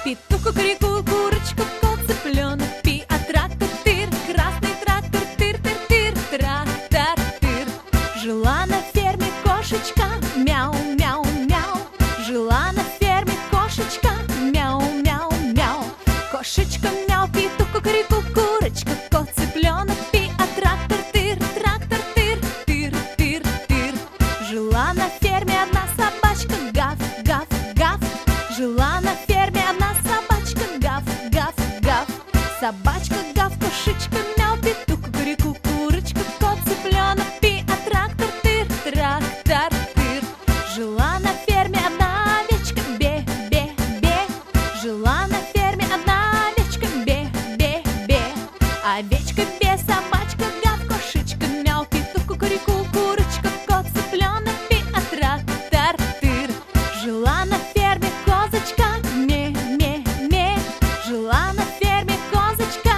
Петух, кукареку, курочка, кот, цыпленок, пи, а трактор, тыр, красный трактор, тыр-тыр-тыр, трактор-тыр. Жила на ферме кошечка, мяу-мяу-мяу. Жила на ферме кошечка, мяу-мяу-мяу. Кошечка, мяу, петух, кукареку, курочка, кот, цыпленок, пи, а трактор, тыр, трактор-тыр, тыр-тыр-тыр. Жила на ферме одна собачка, гав-гав-гав. Жила на ферме одна собачка, гав-гав-гав. Собачка, гав, кошечка, мяу, петух, кукареку, курочка, кот, цыпленок, пи, а трактор, тыр, трактор-тыр. Жила на ферме одна овечка, бе-бе-бе. Жила на ферме одна овечка, бе-бе-бе. Овечка, бе, собачка, гав, кошечка, мяу, петух, кукареку, курочка, кот, цыпленок, пи, а трактор-тыр. Жила на ферме козочка, ме-ме-ме. Жила на ферме козочка,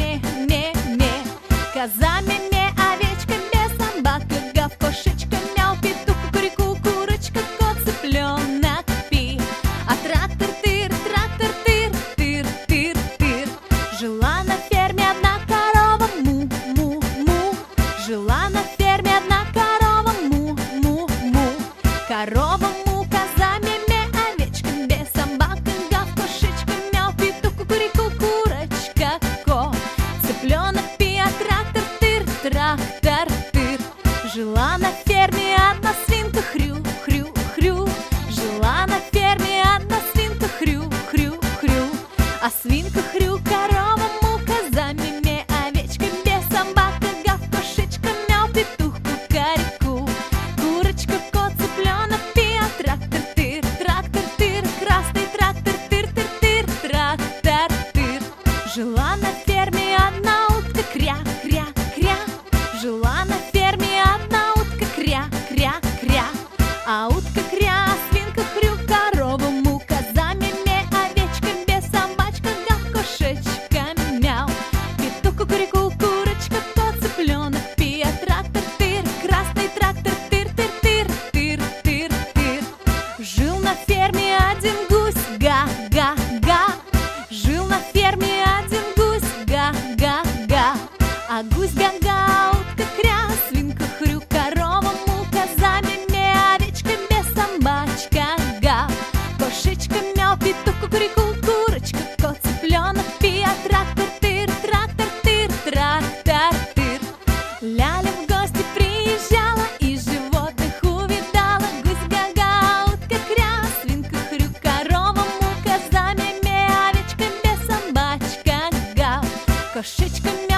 ме-ме-ме. Коза, ме-ме, овечка, бе, собака, гав, кошечка, мяу, петух, кукареку, курочка, кот, цыпленок, пи, а трактор-тыр, трактор-тыр, тыр-тыр-тыр. Жила на ферме одна корова, му-му-му. Жила на ферме одна корова, му-му-му. Корова, му, коза, ме-ме, овечка, бе, собака, гав, кошечка, мяу, петух, кукареку, курочка, ко, цыпленок, пи, а трактор-тыр, трактор-тыр. Жила на ферме одна свинка, хрю-хрю-хрю. Жила на ферме одна свинка, хрю-хрю-хрю. А свинка, хрю, корова, му, коза, ме-ме, овечка, бе, собака, гав, кошечка, мяу, петух, кукареку, курочка, кот, цыпленок, пи, а трактор-тыр, трактор-тыр, красный трактор, тыр-тыр-тыр, трактор-тыр. Жила на ферме одна утка, кря-кря-кря. Жила на ферме одна утка, кря-кря-кря. А утка кря, свинка хрю, корова, му, коза, ме-ме, овечка, бе, собачка, гав, кошечка, мяу. Петух, кукареку, курочка, кот, цыпленок, пи, а трактор-тыр, красный трактор, тыр-тыр-тыр, тыр-тыр-тыр. Жил на ферме один гусь, га-га-га. Жил на ферме один гусь, га-га-га. А гусь, га-га, утка кря, свинка хрю, корова, му, коза, ме-ме, овечка, бе, собачка, гав, кошечка, мяу, петух, кукареку, курочка, кот, цыпленок, пи, а трактор-тыр, трактор-тыр, трактор-тыр. Ляля в гости приезжала и животных увидала. Гусь, га-га, утка кря, свинка хрю, корова, му, коза, ме-ме, овечка, бе, собачка, гав, кошечка,